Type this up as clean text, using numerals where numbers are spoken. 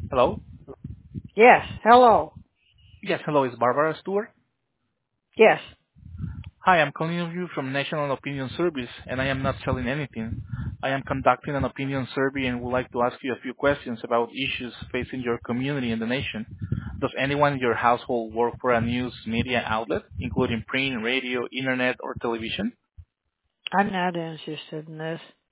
Hello? Yes. Hello. Yes, hello, it's Barbara Stewart. Yes. Hi, I'm calling you from National Opinion Service, and I am not selling anything. I am conducting an opinion survey and would like to ask you a few questions about issues facing your community and the nation. Does anyone in your household work for a news media outlet, including print, radio, internet, or television? I'm not interested in this.